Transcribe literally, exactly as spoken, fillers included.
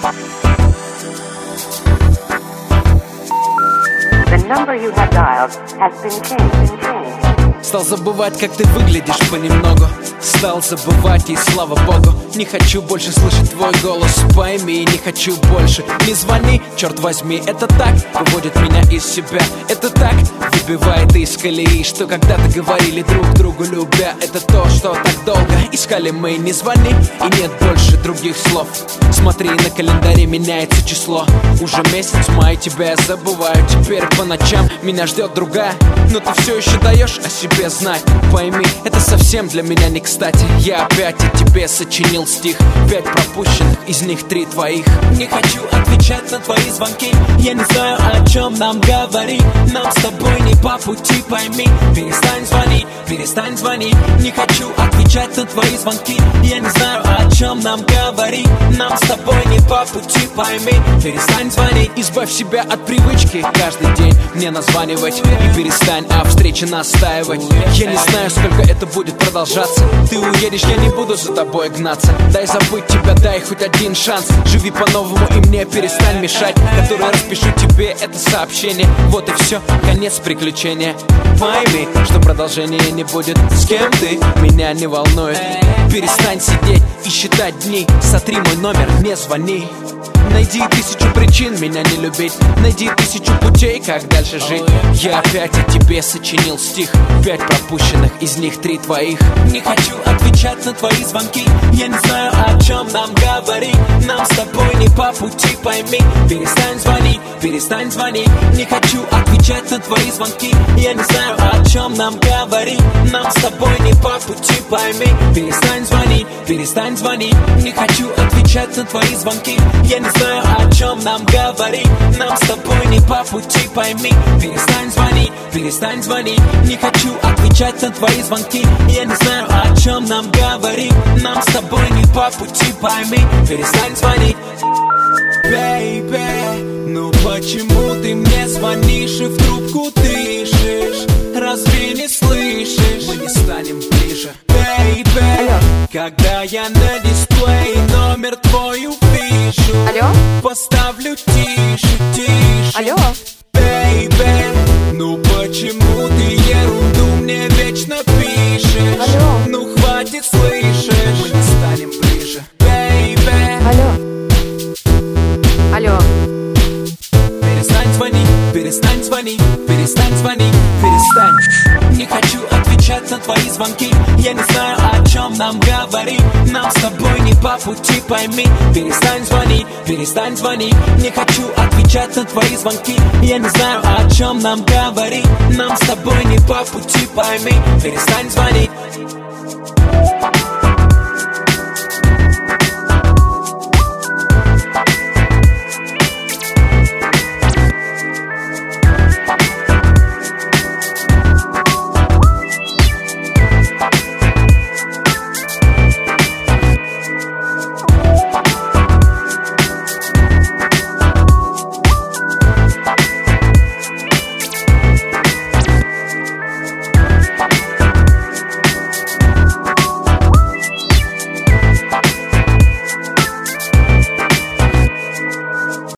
The number you have dialed has been changed. changed. Стал забывать, как ты выглядишь понемногу. Стал забывать, и слава богу. Не хочу больше слышать твой голос, пойми, не хочу больше. Не звони, черт возьми, это так выводит меня из себя. Это так выбивает из колеи, что когда-то говорили друг другу любя. Это то, что так долго искали мы. Не звони, и нет больше других слов. Смотри, на календаре меняется число. Уже месяц май, тебя я забываю. Теперь по ночам меня ждет другая. Но ты все еще даешь о себе знать. Пойми, это совсем для меня не кстати. Я опять о тебе сочинил стих. Пять пропущенных, из них три твоих. Не хочу отвечать на твои звонки. Я не знаю, о чем нам говорить. Нам с тобой не по пути, пойми. Перестань звонить, перестань звонить. Не хочу отвечать на твои звонки. Я не знаю, о чем нам говорить. Нам с тобой не по пути, пойми. Перестань звонить. Избавь себя от привычки каждый день мне названивать. И перестань о встрече настаивать. Я не знаю, сколько это будет продолжаться. Ты уедешь, я не буду за тобой гнаться. Дай забыть тебя, дай хоть один шанс. Живи по-новому и мне перестань мешать. Который распишу тебе это сообщение. Вот и все, конец приключения. Пойми, что продолжения не будет. С кем ты, меня не волнует. Перестань сидеть и считать дни. Сотри мой номер, не звони. Найди тысячу причин меня не любить. Найди тысячу путей, как дальше жить. Я опять о тебе сочинил стих. Пять пропущенных, из них три твоих. Не хочу отвечать на твои звонки. Я не знаю, о чем нам говорить. Нам с тобой не по пути, пойми. Перестань звонить, перестань звонить. Не хочу отвечать на твои звонки. Я не знаю, о чем нам говорить. Нам с тобой не по пути, пойми. Перестань звонить, перестань звонить. Не хочу отвечать на твои звонки. Я не знаю, о чем нам говорить. Нам с тобой не по пути, пойми. Перестань звонить, перестань звонить. Не хочу отвечать на твои звонки. Я не знаю, о чем нам говорить. Нам с тобой не по пути, пойми. Перестань звонить. Бэйби, ну почему ты мне звонишь и в трубку дышишь? Разве не слышишь? Мы не станем ближе. Бэйби, когда я на дисплей номер твой увижу. Алло? Поставлю тише, тише. Алло? Бэйби, ну почему ты ерунду мне вечно пишешь? Алло? Ну хватит, слышишь? Мы не станем ближе. Бэйби, Алло? Алло? перестань звонить, перестань звонить, перестань звонить, перестань. Не хочу отвечать на твои звонки. Я не знаю, о чем нам говорить. Нам с тобой не по пути, пойми. Перестань звонить, перестань звонить. Не хочу отвечать на твои звонки. Я не знаю, о чем нам говорить. Нам с тобой не по пути, пойми. Перестань звонить.